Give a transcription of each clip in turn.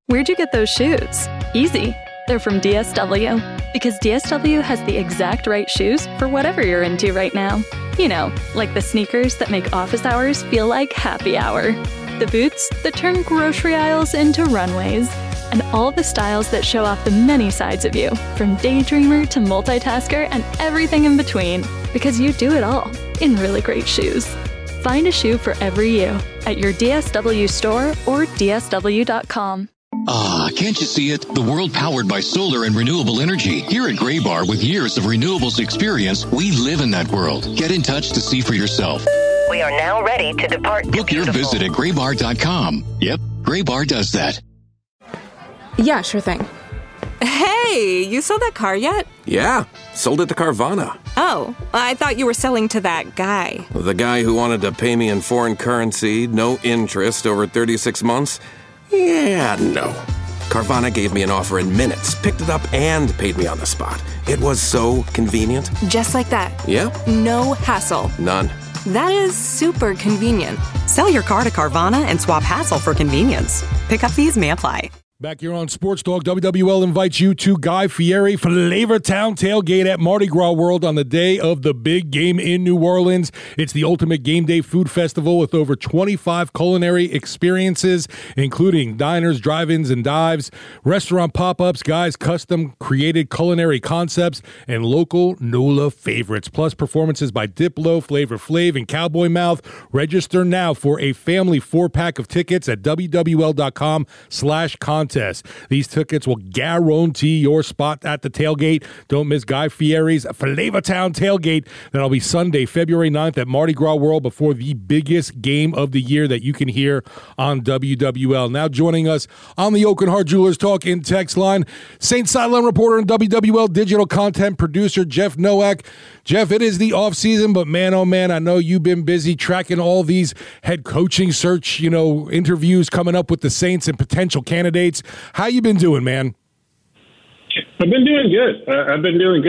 Where'd you get those shoes? Easy. They're from DSW. Because DSW has the exact right shoes for whatever you're into right now. You know, like the sneakers that make office hours feel like happy hour. The boots that turn grocery aisles into runways. And all the styles that show off the many sides of you, from daydreamer to multitasker and everything in between. Because you do it all in really great shoes. Find a shoe for every you at your DSW store or DSW.com. Ah, can't you see it? The world powered by solar and renewable energy. Here at Graybar, with years of renewables experience, we live in that world. Get in touch to see for yourself. We are now ready to depart. Book your visit at graybar.com. Yep, Graybar does that. Yeah, sure thing. Hey, you sold that car yet? Yeah, sold it to Carvana. Oh, I thought you were selling to that guy. The guy who wanted to pay me in foreign currency, no interest, over 36 months? Yeah, no. Carvana gave me an offer in minutes, picked it up, and paid me on the spot. It was so convenient. Just like that. Yeah. No hassle. None. That is super convenient. Sell your car to Carvana and swap hassle for convenience. Pickup fees may apply. Back here on Sports Talk, WWL invites you to Guy Fieri Flavortown Tailgate at Mardi Gras World on the day of the big game in New Orleans. It's the ultimate game day food festival with over 25 culinary experiences, including diners, drive-ins, and dives, restaurant pop-ups, Guy's custom-created culinary concepts, and local NOLA favorites, plus performances by Diplo, Flavor Flav, and Cowboy Mouth. Register now for a family 4-pack of tickets at WWL.com/contest. These tickets will guarantee your spot at the tailgate. Don't miss Guy Fieri's Flavortown Tailgate. That'll be Sunday, February 9th at Mardi Gras World before the biggest game of the year that you can hear on WWL. Now joining us on the Oak and Hart Jewelers Talk in text line, Saints sideline reporter and WWL digital content producer Jeff Nowak. Jeff, it is the offseason, but man, oh man, I know you've been busy tracking all these head coaching search, interviews coming up with the Saints and potential candidates. How you been doing, man? I've been doing good. I'm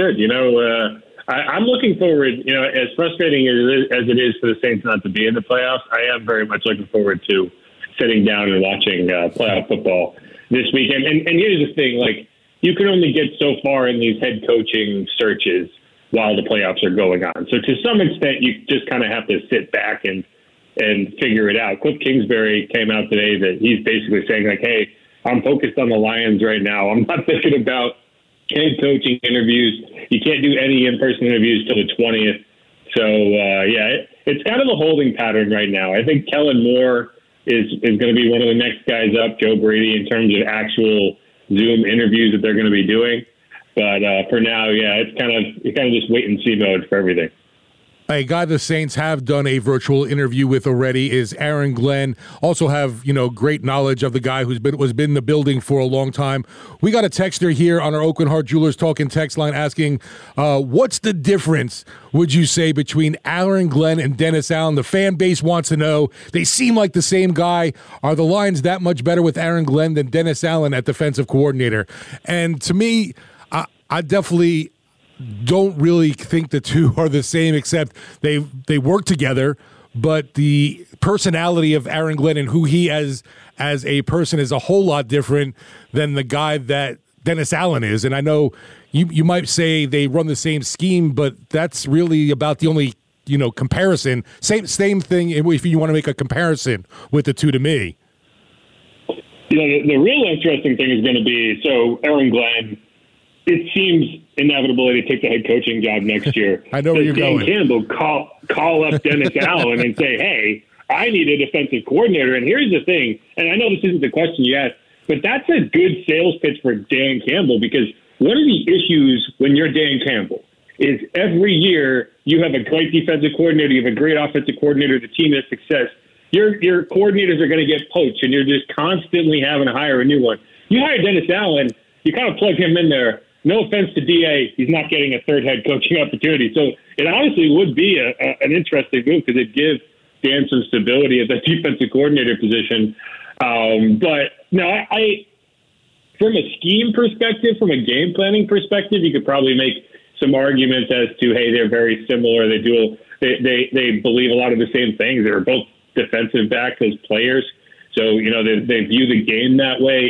looking forward, as frustrating as it is for the Saints not to be in the playoffs, I am very much looking forward to sitting down and watching playoff football this weekend. And here's the thing, you can only get so far in these head coaching searches while the playoffs are going on. So to some extent, you just kind of have to sit back and figure it out. Cliff Kingsbury came out today that he's basically saying, hey, I'm focused on the Lions right now. I'm not thinking about head coaching interviews. You can't do any in-person interviews till the 20th. So, it's kind of a holding pattern right now. I think Kellen Moore is going to be one of the next guys up, Joe Brady, in terms of actual Zoom interviews that they're going to be doing. But for now, it's kind of just wait and see mode for everything. A guy the Saints have done a virtual interview with already is Aaron Glenn. Also have, great knowledge of the guy who's been in the building for a long time. We got a texter here on our Oak and Hart Jewelers Talking text line asking, what's the difference, would you say, between Aaron Glenn and Dennis Allen? The fan base wants to know. They seem like the same guy. Are the Lions that much better with Aaron Glenn than Dennis Allen at defensive coordinator? And to me, I definitely don't really think the two are the same, except they work together, but the personality of Aaron Glenn and who he as a person is a whole lot different than the guy that Dennis Allen is. And I know you might say they run the same scheme, but that's really about the only comparison. Same thing if you want to make a comparison with the two to me. The real interesting thing is going to be, so Aaron Glenn, it seems inevitable that he take the head coaching job next year. I know where you're Dan going. Campbell call up Dennis Allen and say, hey, I need a defensive coordinator. And here's the thing, and I know this isn't the question you asked, but that's a good sales pitch for Dan Campbell, because one of the issues when you're Dan Campbell is every year you have a great defensive coordinator, you have a great offensive coordinator, the team has success. Your coordinators are going to get poached, and you're just constantly having to hire a new one. You hire Dennis Allen, you kind of plug him in there. No offense to DA, he's not getting a third head coaching opportunity. So it honestly would be an interesting move, because it'd give Dan some stability at the defensive coordinator position. But no, I from a scheme perspective, from a game planning perspective, you could probably make some arguments as to, hey, they're very similar. They believe a lot of the same things. They're both defensive backs as players. So, they view the game that way.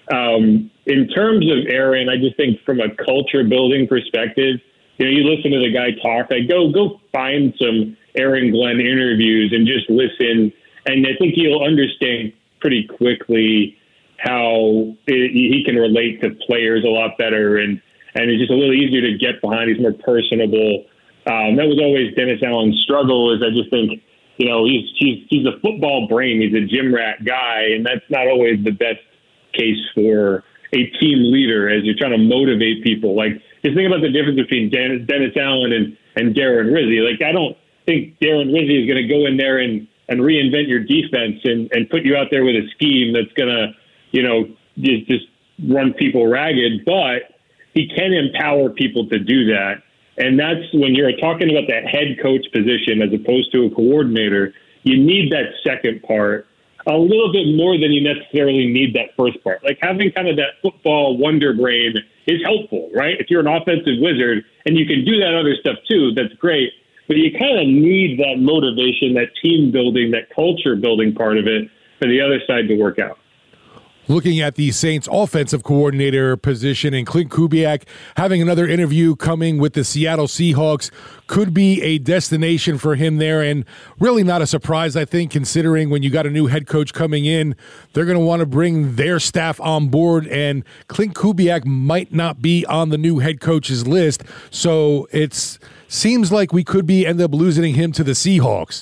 In terms of Aaron, I just think from a culture building perspective, you listen to the guy talk. Go find some Aaron Glenn interviews and just listen, and I think you'll understand pretty quickly how he can relate to players a lot better, and it's just a little easier to get behind. He's more personable. That was always Dennis Allen's struggle. Is I just think he's a football brain. He's a gym rat guy, and that's not always the best case for a team leader as you're trying to motivate people. Like, just think about the difference between Dennis Allen and Darren Rizzi. Like, I don't think Darren Rizzi is going to go in there and reinvent your defense and put you out there with a scheme that's going to, just run people ragged, but he can empower people to do that. And that's when you're talking about that head coach position as opposed to a coordinator, you need that second part a little bit more than you necessarily need that first part. Like, having kind of that football wonder brain is helpful, right? If you're an offensive wizard and you can do that other stuff too, that's great. But you kind of need that motivation, that team building, that culture building part of it for the other side to work out. Looking at the Saints offensive coordinator position, and Clint Kubiak having another interview coming with the Seattle Seahawks could be a destination for him there, and really not a surprise, I think, considering when you got a new head coach coming in, they're going to want to bring their staff on board, and Clint Kubiak might not be on the new head coach's list, so it seems like we could end up losing him to the Seahawks.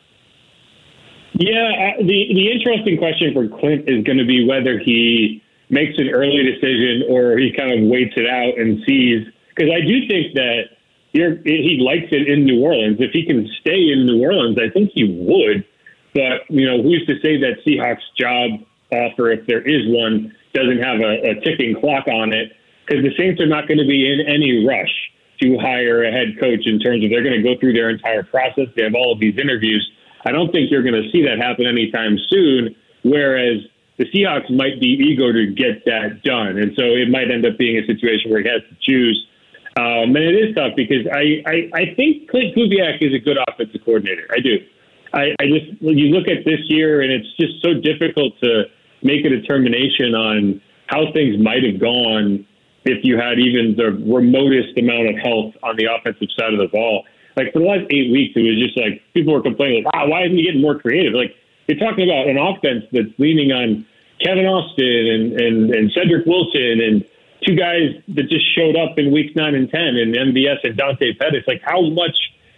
Yeah, the interesting question for Clint is going to be whether he makes an early decision or he kind of waits it out and sees. Because I do think that he likes it in New Orleans. If he can stay in New Orleans, I think he would. But, who's to say that Seahawks job offer, if there is one, doesn't have a ticking clock on it? Because the Saints are not going to be in any rush to hire a head coach in terms of they're going to go through their entire process. They have all of these interviews. I don't think you're going to see that happen anytime soon, whereas the Seahawks might be eager to get that done. And so it might end up being a situation where he has to choose. And it is tough because I think Clint Kubiak is a good offensive coordinator. I do. I just, when you look at this year, and it's just so difficult to make a determination on how things might have gone if you had even the remotest amount of health on the offensive side of the ball. Like, for the last 8 weeks, it was just like people were complaining, like, why isn't he getting more creative? Like, you're talking about an offense that's leaning on Kevin Austin and Cedric Wilson and two guys that just showed up in weeks 9 and 10 and MVS and Dante Pettis. Like, how much,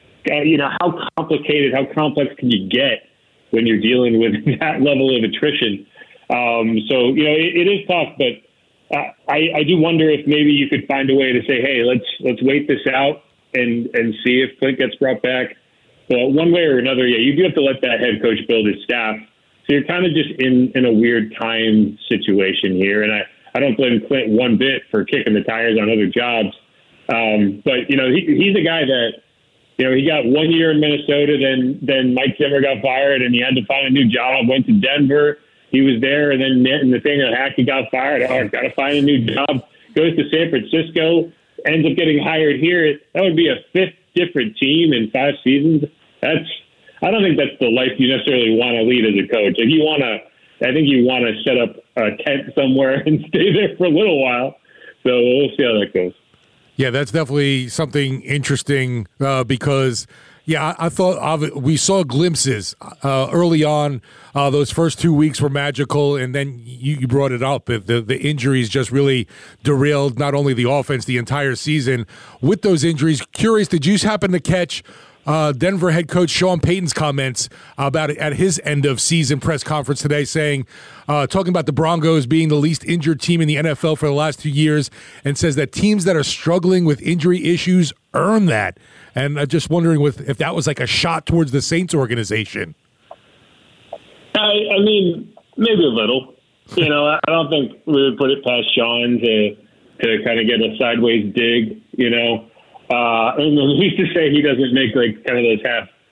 how complicated, how complex can you get when you're dealing with that level of attrition? So, it is tough, but I do wonder if maybe you could find a way to say, hey, let's wait this out and see if Clint gets brought back. But one way or another, yeah, you do have to let that head coach build his staff. So you're kind of just in a weird time situation here. And I don't blame Clint one bit for kicking the tires on other jobs. But, he's a guy that, he got 1 year in Minnesota, then Mike Zimmer got fired and he had to find a new job, went to Denver. He was there, and then Nathaniel Hackett got fired. Oh, got to find a new job. Goes to San Francisco. Ends up getting hired here. That would be a fifth different team in 5 seasons. I don't think that's the life you necessarily want to lead as a coach. If you want to, I think you want to set up a tent somewhere and stay there for a little while. So we'll see how that goes. Yeah, that's definitely something interesting because, yeah, I thought we saw glimpses early on. Those first 2 weeks were magical, and then you brought it up. The injuries just really derailed not only the offense, the entire season. With those injuries, curious, did you happen to catch Denver head coach Sean Payton's comments about it at his end of season press conference today, saying, talking about the Broncos being the least injured team in the NFL for the last 2 years, and says that teams that are struggling with injury issues earn that. And just wondering if that was like a shot towards the Saints organization. I mean, maybe a little. I don't think we would put it past Sean to kind of get a sideways dig, And we used to say he doesn't make like kind of those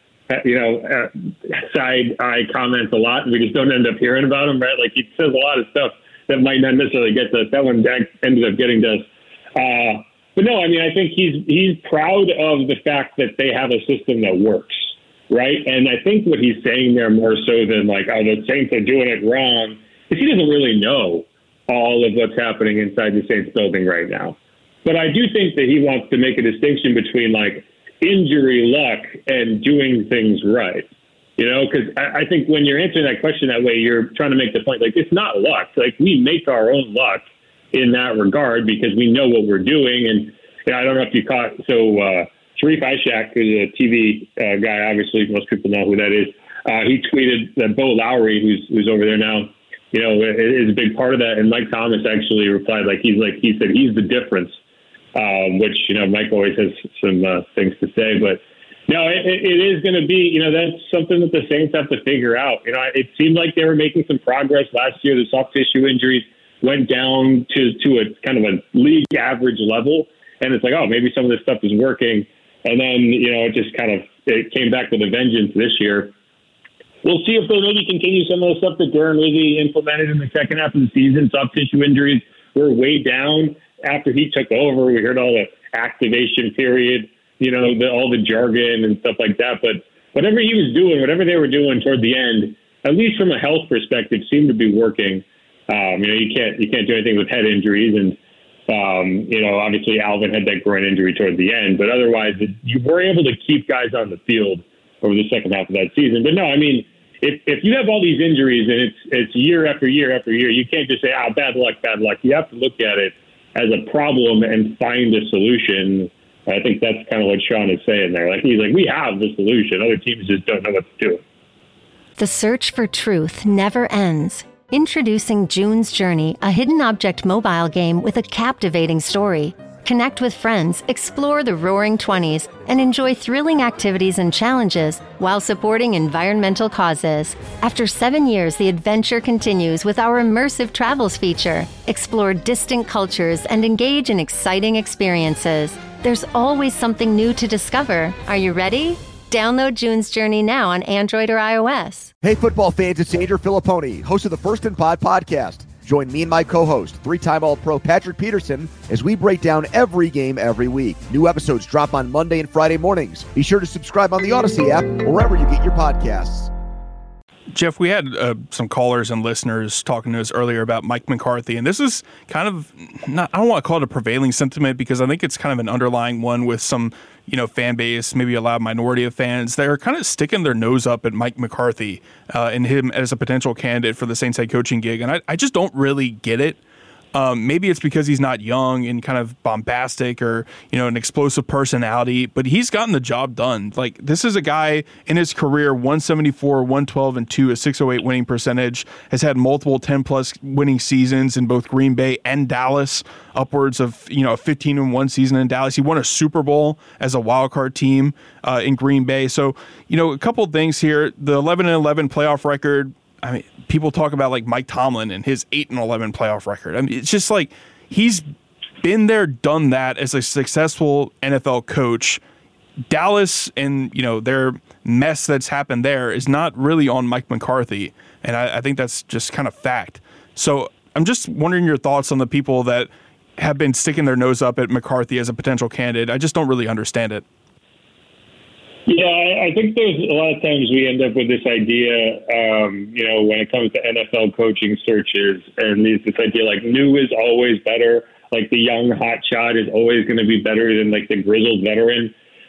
side eye comments a lot, and we just don't end up hearing about him, right? Like, he says a lot of stuff that might not necessarily get to us. That one ended up getting to us. But no, I mean, I think he's proud of the fact that they have a system that works, right? And I think what he's saying there more so than like, oh, the Saints are doing it wrong, is he doesn't really know all of what's happening inside the Saints building right now. But I do think that he wants to make a distinction between like injury luck and doing things right. You know, because I think when you're answering that question that way, you're trying to make the point, like, it's not luck. Like, we make our own luck in that regard because we know what we're doing. And I don't know if you caught, Sharif Ishak, who's a TV guy, obviously most people know who that is. He tweeted that Bo Lowry, who's over there now, you know, is a big part of that. And Mike Thomas actually replied, he said he's the difference, which, you know, Mike always has some things to say, but no, it is going to be, you know, that's something that the Saints have to figure out. You know, it seemed like they were making some progress last year. The soft tissue injuries went down to a kind of a league average level. And it's like, oh, maybe some of this stuff is working. And then, you know, it came back with a vengeance this year. We'll see if they maybe continue some of the stuff that Darren Levy implemented in the second half of the season. Soft tissue injuries were way down after he took over. We heard all the activation period, you know, all the jargon and stuff like that. But whatever he was doing, whatever they were doing toward the end, at least from a health perspective, seemed to be working. You know, you can't do anything with head injuries. And, you know, obviously Alvin had that groin injury toward the end. But otherwise, you were able to keep guys on the field over the second half of that season. But no, I mean, if you have all these injuries and it's year after year after year, you can't just say, bad luck, bad luck. You have to look at it as a problem and find a solution. I think that's kind of what Sean is saying there. Like, he's like, we have the solution. Other teams just don't know what to do. The search for truth never ends. Introducing June's Journey, a hidden object mobile game with a captivating story. Connect with friends, explore the Roaring 20s, and enjoy thrilling activities and challenges while supporting environmental causes. After 7 years, the adventure continues with our immersive travels feature. Explore distant cultures and engage in exciting experiences. There's always something new to discover. Are you ready? Download June's Journey now on Android or iOS. Hey, football fans, it's Andrew Filipponi, host of the First and Pod podcast. Join me and my co-host, three-time All-Pro Patrick Peterson, as we break down every game every week. New episodes drop on Monday and Friday mornings. Be sure to subscribe on the Odyssey app or wherever you get your podcasts. Jeff, we had some callers and listeners talking to us earlier about Mike McCarthy, and this is kind of I don't want to call it a prevailing sentiment because I think it's kind of an underlying one with some, you know, fan base, maybe a loud minority of fans that are kind of sticking their nose up at Mike McCarthy and him as a potential candidate for the Saints head coaching gig, and I just don't really get it. Maybe it's because he's not young and kind of bombastic or, you know, an explosive personality, but he's gotten the job done. Like, this is a guy in his career, 174, 112, and 2, a 608 winning percentage, has had multiple 10-plus winning seasons in both Green Bay and Dallas, upwards of, you know, a 15-1 season in Dallas. He won a Super Bowl as a wildcard team in Green Bay. So, you know, a couple of things here. The 11-11 playoff record, I mean, people talk about like Mike Tomlin and his 8-11 playoff record. I mean, it's just like he's been there, done that as a successful NFL coach. Dallas and, you know, their mess that's happened there is not really on Mike McCarthy. And I think that's just kind of fact. So I'm just wondering your thoughts on the people that have been sticking their nose up at McCarthy as a potential candidate. I just don't really understand it. Yeah, I think there's a lot of times we end up with this idea, you know, when it comes to NFL coaching searches, and this idea like new is always better, like the young hot shot is always going to be better than like the grizzled veteran.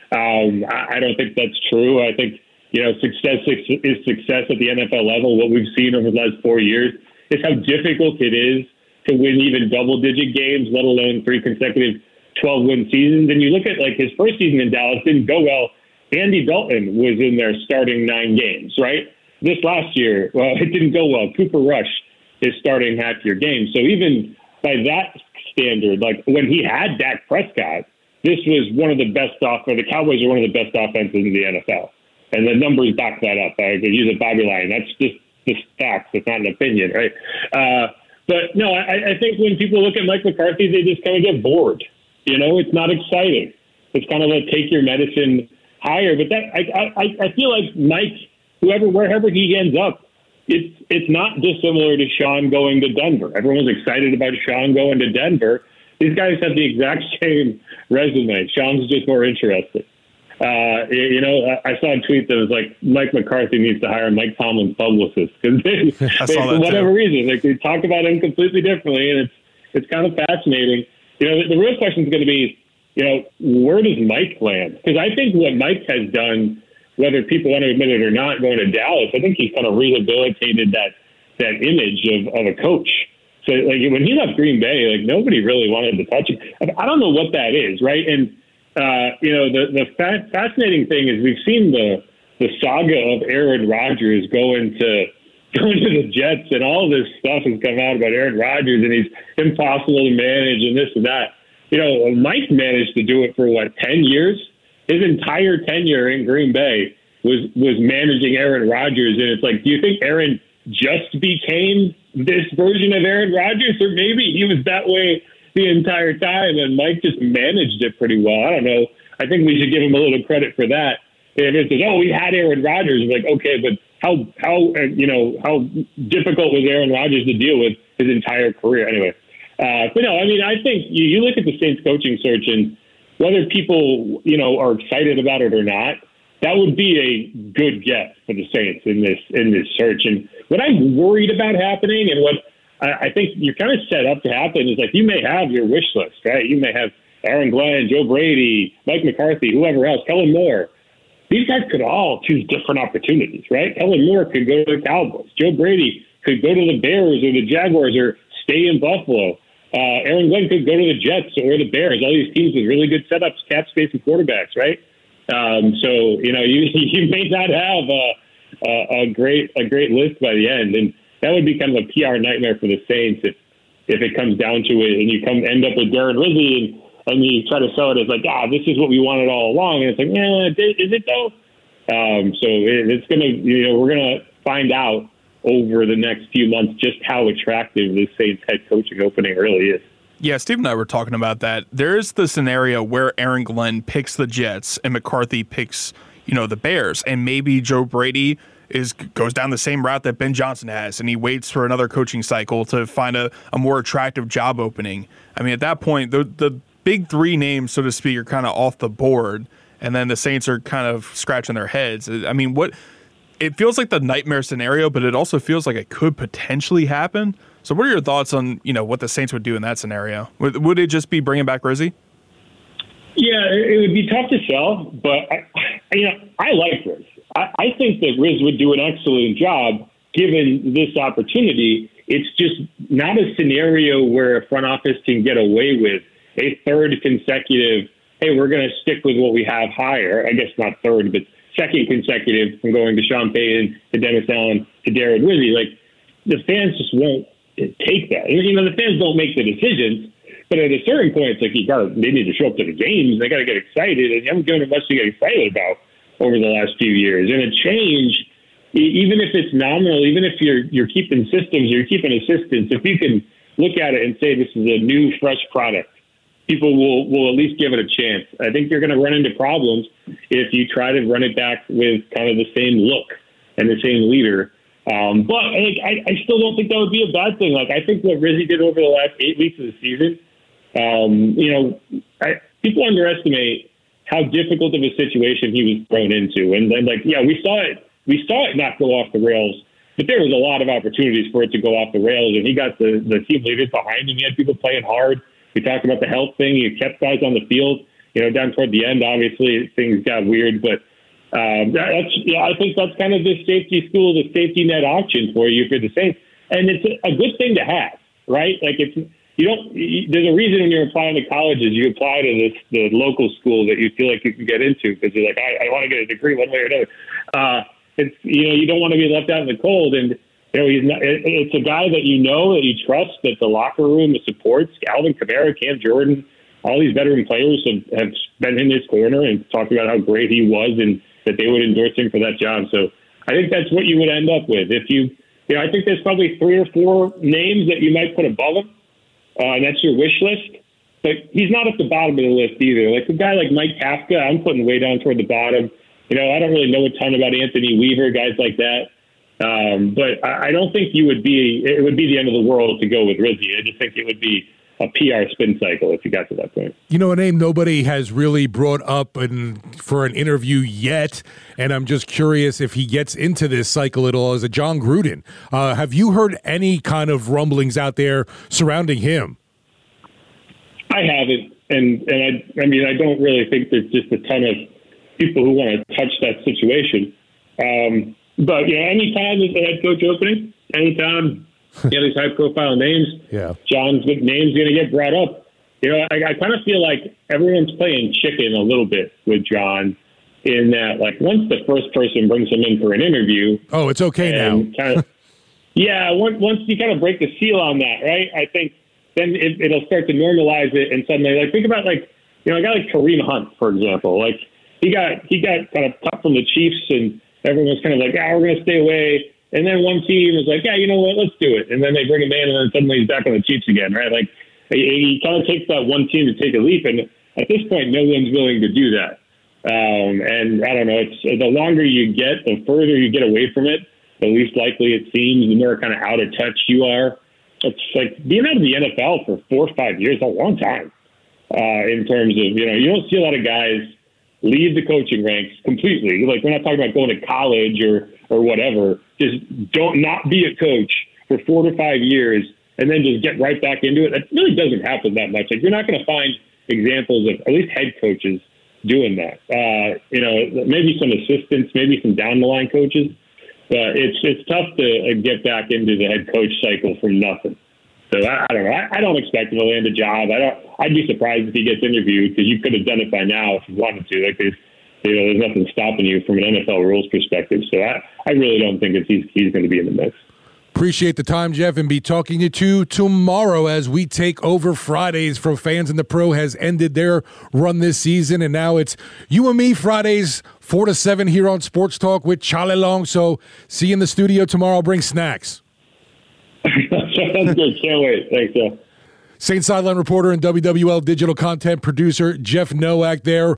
I don't think that's true. I think, you know, success is success at the NFL level. What we've seen over the last 4 years is how difficult it is to win even double-digit games, let alone 3 consecutive 12-win seasons. And you look at like his first season in Dallas didn't go well. Andy Dalton was in there starting 9 games, right? This last year, well, it didn't go well. Cooper Rush is starting half your game. So even by that standard, like when he had Dak Prescott, this was one of the best the Cowboys are one of the best offenses in the NFL. And the numbers back that up. I could use a Bobby line. That's just the facts. It's not an opinion, right? But no, I think when people look at Mike McCarthy, they just kind of get bored. You know, it's not exciting. It's kind of like take your medicine higher, but that I feel like Mike, wherever he ends up, it's not dissimilar to Sean going to Denver. Everyone's excited about Sean going to Denver. These guys have the exact same resume. Sean's just more interesting. I saw a tweet that was like Mike McCarthy needs to hire Mike Tomlin's publicist because for whatever reason, like they talk about him completely differently, and it's kind of fascinating. The real question is going to be, where does Mike land? Because I think what Mike has done, whether people want to admit it or not, going to Dallas, I think he's kind of rehabilitated that image of a coach. So like when he left Green Bay, like nobody really wanted to touch him. I don't know what that is, right? And the fascinating thing is we've seen the saga of Aaron Rodgers going to the Jets, and all this stuff has come out about Aaron Rodgers, and he's impossible to manage and this and that. Mike managed to do it for 10 years? His entire tenure in Green Bay was managing Aaron Rodgers, and it's like, do you think Aaron just became this version of Aaron Rodgers, or maybe he was that way the entire time, and Mike just managed it pretty well? I don't know. I think we should give him a little credit for that. If it says, we had Aaron Rodgers, it's like, okay, but how difficult was Aaron Rodgers to deal with his entire career? Anyway, but no, I mean, I think you look at the Saints coaching search, and whether people, are excited about it or not, that would be a good get for the Saints in this search. And what I'm worried about happening, and what I think you're kind of set up to happen, is like you may have your wish list, right? You may have Aaron Glenn, Joe Brady, Mike McCarthy, whoever else, Kellen Moore. These guys could all choose different opportunities, right? Kellen Moore could go to the Cowboys. Joe Brady could go to the Bears or the Jaguars or stay in Buffalo. Aaron Glenn could go to the Jets or the Bears. All these teams with really good setups, cap space, and quarterbacks, right? So you may not have a great list by the end, and that would be kind of a PR nightmare for the Saints if it comes down to it, and you end up with Darren Rizzi and you try to sell it as like, this is what we wanted all along, and it's like, is it though? So it's gonna, we're gonna find out over the next few months just how attractive this Saints head coaching opening really is. Yeah, Steve and I were talking about that. There's the scenario where Aaron Glenn picks the Jets and McCarthy picks, the Bears, and maybe Joe Brady goes down the same route that Ben Johnson has, and he waits for another coaching cycle to find a more attractive job opening. I mean, at that point, the big three names, so to speak, are kind of off the board, and then the Saints are kind of scratching their heads. I mean, it feels like the nightmare scenario, but it also feels like it could potentially happen. So what are your thoughts on, what the Saints would do in that scenario? Would it just be bringing back Rizzi? Yeah, it would be tough to sell, but I like Riz. I think that Riz would do an excellent job given this opportunity. It's just not a scenario where a front office can get away with a third consecutive, hey, we're going to stick with what we have higher. I guess not third, but second consecutive from going to Sean Payton to Dennis Allen to Darren Rizzi. Like, the fans just won't take that. The fans don't make the decisions, but at a certain point, it's like they need to show up to the games. They got to get excited, and you haven't given them much to get excited about over the last few years. And a change, even if it's nominal, even if you're keeping systems, you're keeping assistants, if you can look at it and say this is a new, fresh product, people will at least give it a chance. I think you're going to run into problems if you try to run it back with kind of the same look and the same leader. But I still don't think that would be a bad thing. Like, I think what Rizzi did over the last 8 weeks of the season, people underestimate how difficult of a situation he was thrown into. And then, we saw it not go off the rails, but there was a lot of opportunities for it to go off the rails, and he got the team leaders behind him. He had people playing hard. We talked about the health thing. He kept guys on the field. Down toward the end, obviously things got weird, but I think that's kind of the safety school, the safety net option for you if you're the Saints, and it's a good thing to have, right? Like there's a reason when you're applying to colleges, you apply to the local school that you feel like you can get into because you're like, I want to get a degree one way or another. You don't want to be left out in the cold, and it's a guy that that you trust, that the locker room supports. Alvin Kamara, Cam Jordan, all these veteran players have been in his corner and talked about how great he was and that they would endorse him for that job. So I think that's what you would end up with. If I think there's probably 3 or 4 names that you might put above him, and that's your wish list. But he's not at the bottom of the list either. Like a guy like Mike Kafka, I'm putting way down toward the bottom. I don't really know a ton about Anthony Weaver, guys like that. But I don't think it would be the end of the world to go with Rizzi. I just think it would be a PR spin cycle if you got to that point. You know, a name nobody has really brought up for an interview yet, and I'm just curious if he gets into this cycle at all, is a John Gruden. Have you heard any kind of rumblings out there surrounding him? I haven't, and I mean, I don't really think there's just a ton of people who want to touch that situation. But, you know, anytime there's a head coach opening, anytime these high-profile names, John's name's going to get brought up. You know, I kind of feel like everyone's playing chicken a little bit with John in that, like, once the first person brings him in for an interview. Oh, it's okay now. Once you kind of break the seal on that, right, I think then it'll start to normalize it. And suddenly, like, think about, like, you know, a guy like Kareem Hunt, for example. Like, he got kind of cut from the Chiefs, and everyone was kind of like, we're going to stay away. And then one team was like, you know what, let's do it. And then they bring him in, and then suddenly he's back on the Chiefs again, right? Like, he kind of takes that one team to take a leap. And at this point, no one's willing to do that. And I don't know, it's the longer you get, the further you get away from it, the least likely it seems, the more kind of out of touch you are. It's like being out of the NFL for 4 or 5 years is a long time in terms of, you know, you don't see a lot of guys leave the coaching ranks completely. Like, we're not talking about going to college or whatever. Just not be a coach for 4 to 5 years and then just get right back into it. That really doesn't happen that much. Like, you're not going to find examples of at least head coaches doing that. You know, maybe some assistants, maybe some down the line coaches, but it's tough to get back into the head coach cycle from nothing. So I don't know. I don't expect him to land a job. I'd be surprised if he gets interviewed, because you could have done it by now if you wanted to. Like, there's nothing stopping you from an NFL rules perspective. So I really don't think he's going to be in the mix. Appreciate the time, Jeff, and be talking to you tomorrow as we take over Fridays from Fans in the Pro has ended their run this season, and now it's you and me Fridays 4 to 7 here on Sports Talk with Charlie Long. So see you in the studio tomorrow. Bring snacks. That's good. Can't wait. Thanks, Jeff. Saints sideline reporter and WWL digital content producer Jeff Nowak there.